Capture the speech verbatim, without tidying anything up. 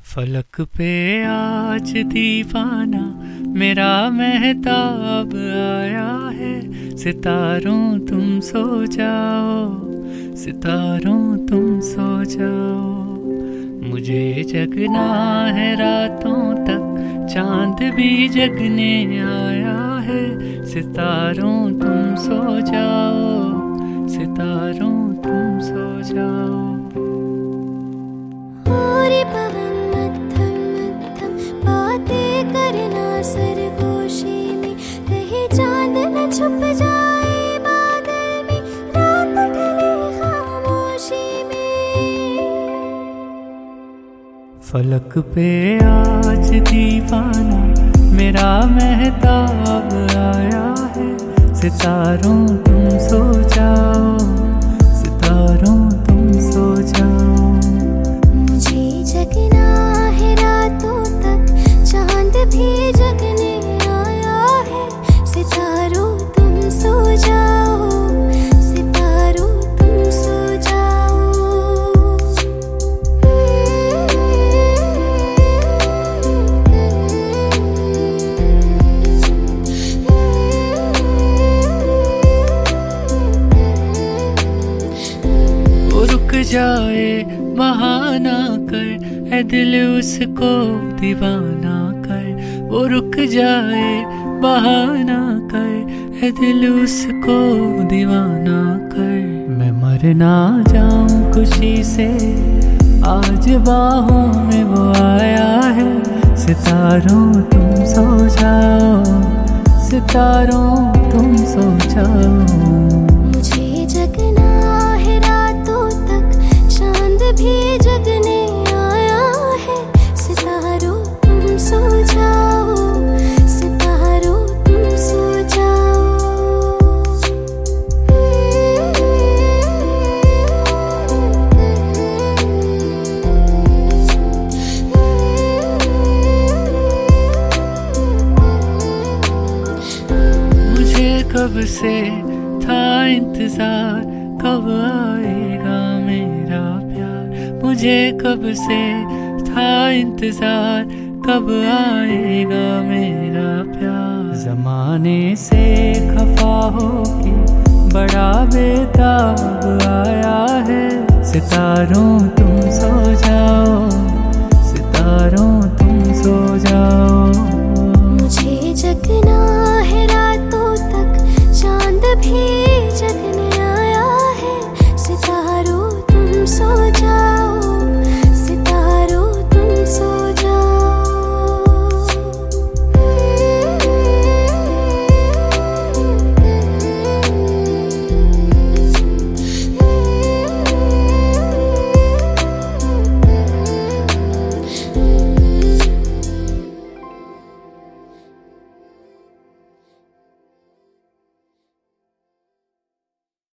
फलक पे आज दीवाना मेरा महताब आया है। सितारों तुम सो जाओ, सितारों तुम सो जाओ। मुझे जगना है रातों तक, चांद भी जगने आया है। सितारों तुम सो जाओ, सितारों तुम सो जाओ। सरगोशी में कहीं चांद न छुप जाए बादल में, रात ढले खामोशी में। फलक पे आज दीवाना मेरा महताब आया है। सितारों तुम सो जाओ, सितारों तुम सो जाओ। मुझे जगना है रातों तक, चांद भी जगने आया है। सितारों तुम सो जाओ, सितारों तुम सो जाओ। वो रुक जाए बहाना कर, है दिल उसको दीवाना कर। वो रुक जाए बहाना कर, है दिल उसको दीवाना कर। मैं मर ना जाऊं खुशी से, आज बाहों में वो आया है। सितारों तुम सो जाओ, सितारों तुम सो जाओ। मुझे जगना है रातों तक, चांद भी जगने आया है। सितारों तुम सो जाओ, सितारों तुम सो जाओ। मुझे कब से था इंतजार, कब आएगा मेरा प्यार। मुझे कब से था इंतजार, कब आएगा मेरा प्यार। जमाने से खफा होके बड़ा बेताब आया है। सितारों तुम सो जाओ,